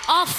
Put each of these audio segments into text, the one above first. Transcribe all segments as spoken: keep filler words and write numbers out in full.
Off.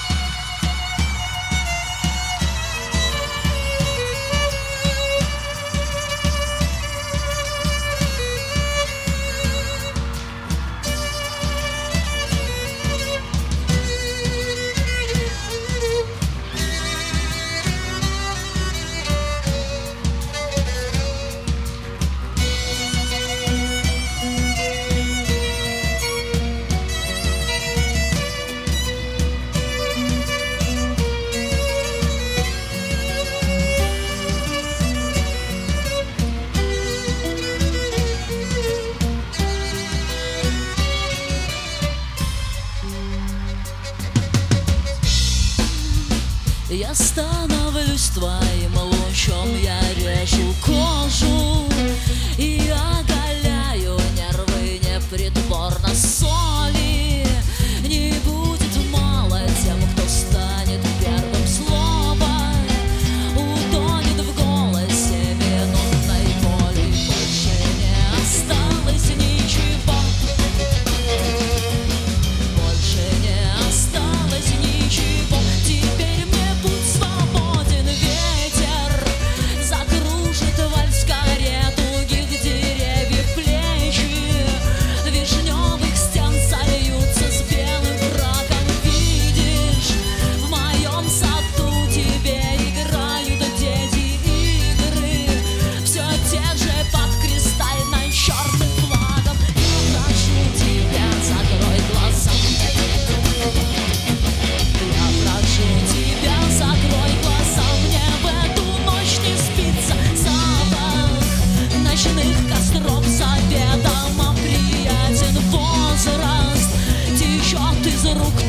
Я становлюсь твоим лучом, я режу кожу и оголяю нервы непритворно соли. Не будет мало тем, кто станет первым словом, утонет в голосе минутной боли. Больше не осталось ничего, больше не осталось ничего. Теперь мне путь свободен, ветер закружит вальс каре тугих деревьев плечи, вишневых стен сольются с белым фраком. Видишь, в моем саду тебе играют дети игры, все те же под кристально черным флагом. Я прошу тебя, закрой глаза, я прошу тебя, закрой глаза, мне в эту ночь не спится. Запах ночных костров заведомо приятен, возраст течет из рук